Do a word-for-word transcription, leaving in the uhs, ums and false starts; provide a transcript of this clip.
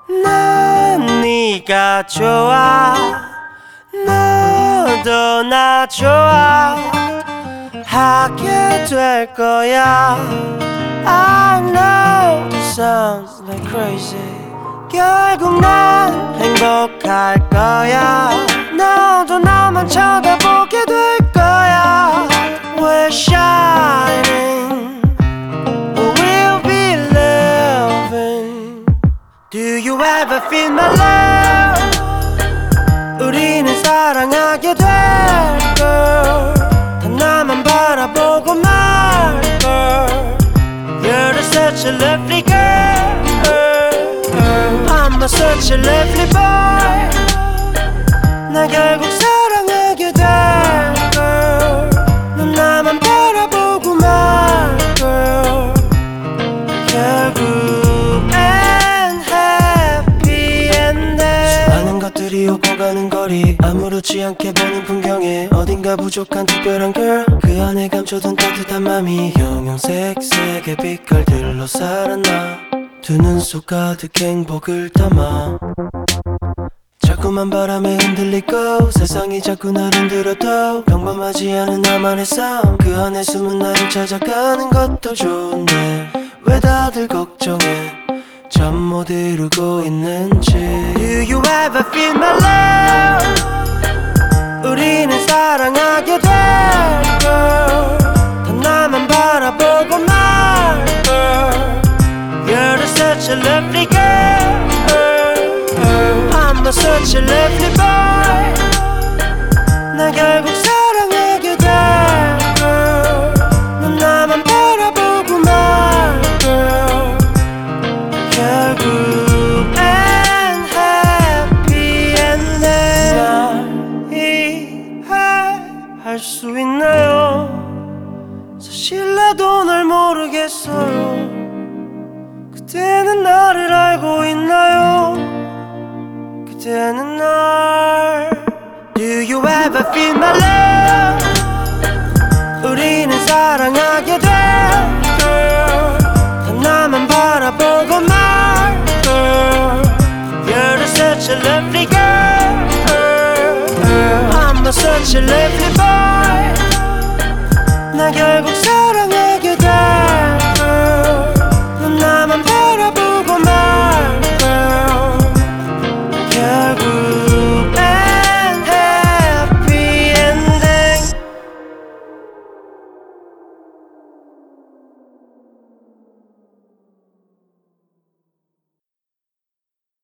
난 네가 좋아 너도 나 좋아 하게 될 거야 I know it sounds like crazy 결국 난 행복할 거야 너도 나만 쳐다보게 될 거야 We're shining We'll be loving Do you ever feel my love 우리는 사랑하게 될걸 다 나만 바라보고 말걸 You're such a lovely girl I'm such a lovely boy 나 결국 사랑하게 될걸 넌 나만 바라보고 말걸 결국엔 happy ending 수많은 것들이 오고 가는 거리 아무렇지 않게 보는 풍경에 어딘가 부족한 특별한 girl 그 안에 감춰둔 따뜻한 맘이 형형색색의 빛깔들로 살아나 두 눈 속 가득 행복을 담아 자꾸만 바람에 흔들리고 세상이 자꾸 날 흔들어도 평범하지 않은 나만의 삶 그 안에 숨은 나를 찾아가는 것도 좋은데 왜 다들 걱정해 잠 못 이루고 있는지 Do you ever feel my love 우리는 사랑하게 될걸 다 나만 바라보고 말걸 You're such a lovely girl I'm such a lovely boy 나 결국 사랑하게 될걸 넌 나만 바라보고 말걸 결국엔 happy ending 날 이해할 수 있나요 사실 나도 널 모르겠어요 그대는 나를 알고 있나요 그대는 날 Do you ever feel my love